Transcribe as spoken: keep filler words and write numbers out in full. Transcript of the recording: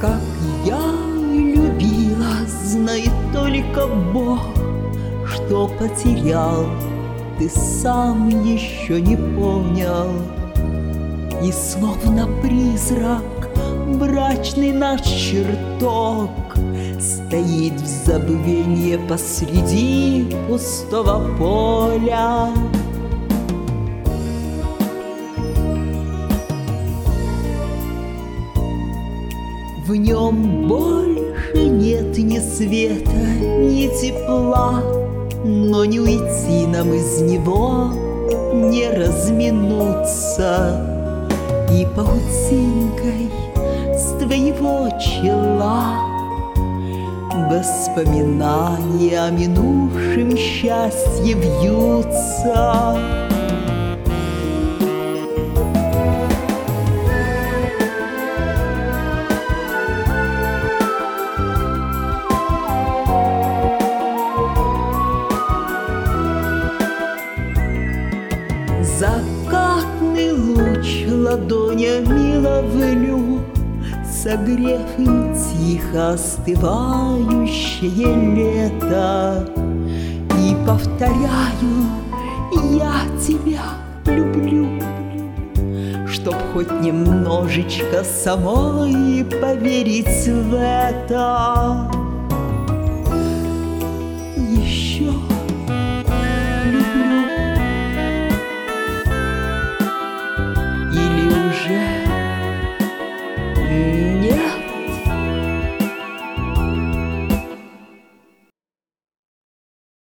Как я любила, знает только Бог, что потерял, ты сам еще не понял. И словно призрак брачный наш чертог стоит в забвенье посреди пустого поля. В нем больше нет ни света, ни тепла, но не уйти нам из него, не разминуться. И паутинкой с твоего чела воспоминания о минувшем счастье вьются. Закатный луч ладонями ловлю, согрев им тихо остывающее лето. И повторяю: я тебя люблю, чтоб хоть немножечко самой поверить в это.